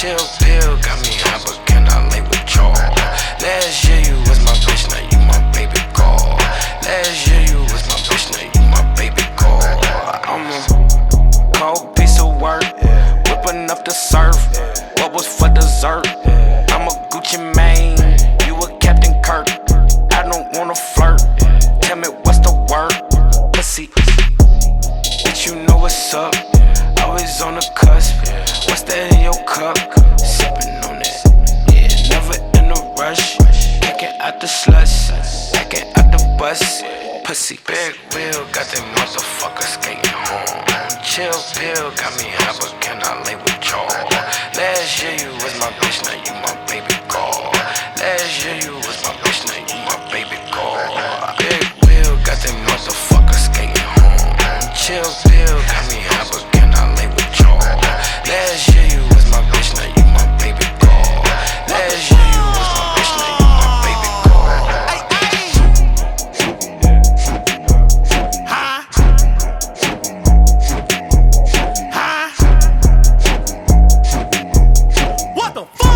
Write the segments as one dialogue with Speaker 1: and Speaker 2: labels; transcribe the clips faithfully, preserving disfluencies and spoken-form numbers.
Speaker 1: Chill pill got me high, but can I lay with y'all? Last year you was my bitch, now you my baby girl. Last year you was my bitch, now you my baby girl. I'm a cold piece of work, whipping up the surf. What was for dessert? I'm a Gucci Mane, you a Captain Kirk. I don't wanna flirt, tell me what's the word? Pussy, bitch, you know what's up. Always on the cusp. What's that in your cup? Sippin' on it, yeah, never in a rush. Packing out the slush, packing out the bus. Pussy, big wheel, got them motherfuckers skating home. Chill pill, got me high, but can I lay with y'all? Last year you was my bitch, now you my baby girl. Last year you was my bitch, now you my baby girl. Big wheel, got them motherfuckers skating home. Chill pill, got me high, but can I lay with y'all? Last year you was my bitch, now you my baby girl. Last year you was my bitch, now you my baby girl.
Speaker 2: Huh? Huh? What the fuck?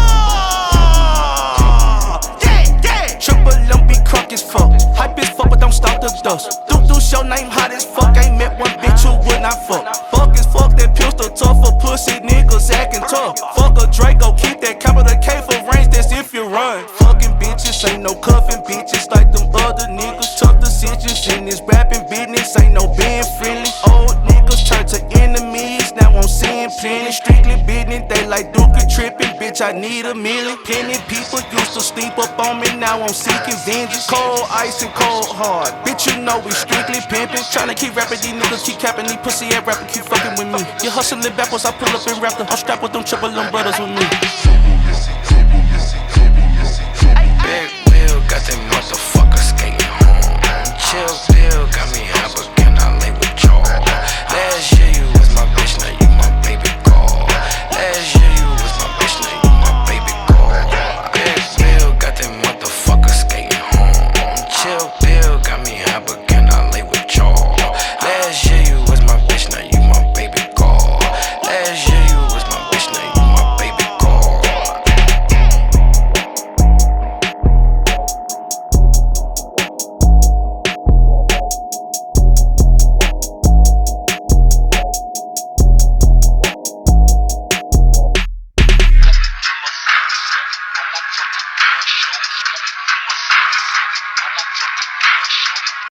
Speaker 2: Yeah, yeah. Triple M be crunk as fuck. Hype as fuck, but don't stop the dust. Dude, do your name hot as fuck. Ain't met one bitch who would not fuck. Fuck as fuck, that pistol tough for pussy niggas acting tough. Fuck a Draco, keep that capital K for range, that's if you run. Fucking bitches, ain't no cuffing bitches like them other niggas. Tough decisions in this rapping business, ain't no being friendly. Old niggas turn to enemies, now I'm seeing plenty. Strictly business, they like Duke tripping, bitch, I need a million. Penny people used to sleep up on me, now I'm seeking vengeance. Cold ice and cold hard, bitch, you know we strictly pimping. Tryna keep rapping, these niggas keep capping, these pussy ass rappers keep fucking with me. You hustling backwards, I pull up and rap them. I'm strapped with them triple M brothers with me.
Speaker 1: Big wheel, got them